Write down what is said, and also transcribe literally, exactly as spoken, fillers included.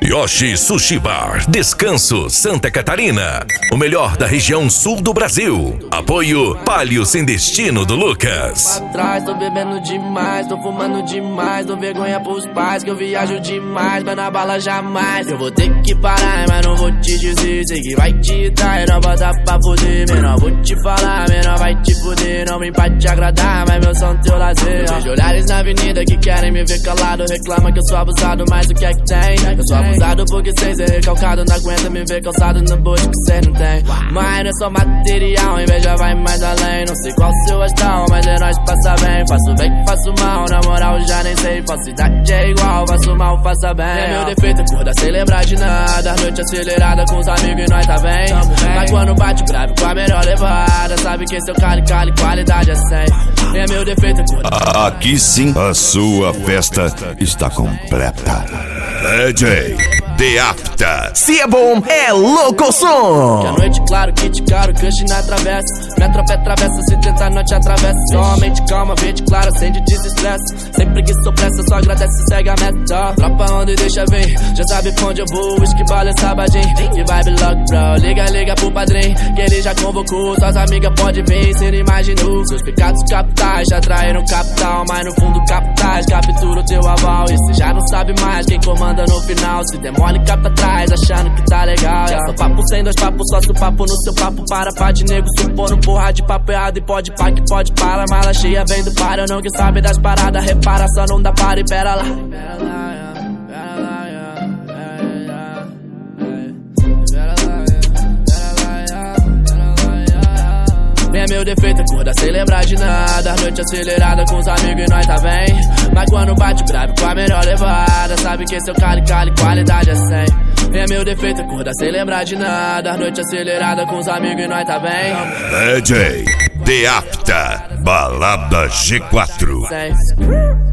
Yoshi Sushi Bar, Descanso, Santa Catarina. O melhor da região sul do Brasil. Apoio Palio Sem Destino do Lucas. Pra trás, tô bebendo demais, tô fumando demais, dou vergonha pros pais que eu viajo demais, mas na bala jamais. Eu vou ter que parar, mas não vou te dizer, sei que vai te dar, não bota pra foder, menor. Vou te falar, menor, vai te foder, não me pra te agradar, mas meu som teu lazer. Eu vejo olhares na avenida que querem me ver calado, reclama que eu sou abusado, mas o que é que tem? Eu sou abusado porque cê é recalcado, não aguenta me ver calçado no bote que cê não tem. Mas não é só material, inveja vai mais além. Não sei qual seu astral, mas é nós que passa bem. Faço bem que faço mal, na moral já nem sei. Falsidade é igual, faço mal, faça bem. É meu defeito, acordar sem lembrar de nada. Noite acelerada com os amigos e nós tá bem. Mas quando bate grave com a melhor levada, sabe que esse é o cali, cali, qualidade é cem. É meu defeito, acordar. Aqui sim, a sua festa está completa. D J The After. Se é bom, é louco som. Que a noite, claro, que te caro, cush na travessa. Minha tropa é travessa, se tentar não te atravessa. Somente calma, verde clara, sem de desestresse. Sempre que sou pressa, só agradece e segue a meta. Tropa onde deixa vir, já sabe pra onde eu vou. Whisky, bala e sabadinho, e vibe lock, bro. Liga, liga pro padrinho, que ele já convocou. Suas amigas pode vir, cê não imaginou. Seus pecados capitais já traíram capital, mas no fundo capitais captura o teu aval. E cê já não sabe mais quem comanda no final. Se demora e capa atrás, achando que tá legal. Já sou papo sem dois papos, só se o papo no seu papo. Para, pá de nego, supondo porra de papo errado. E pode pá que pode para, mala cheia vem do para. Eu não que sabe das paradas, repara, só não dá para e pera lá. Pera lá, yeah, pera lá, yeah, yeah, yeah, pera lá, yeah, pera lá, yeah. É meu defeito, acordar sem lembrar de nada. Noite acelerada com os amigos e nós tá bem. Mas quando bate grave com a melhor levada, sabe que esse é o cali, cali, qualidade é cem. É meu defeito, acordar sem lembrar de nada. Noite acelerada com os amigos e nós tá bem. D J The After, Balada G quatro. cem.